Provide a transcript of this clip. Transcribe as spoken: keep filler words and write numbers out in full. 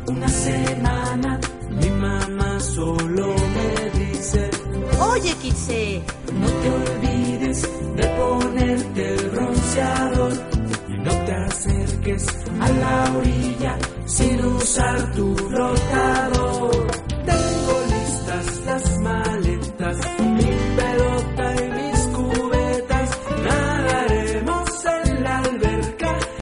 una semana mi mamá solo me dice: Oye, Kitse, no te olvides de ponerte el bronceador y no te acerques a la orilla sin usar tu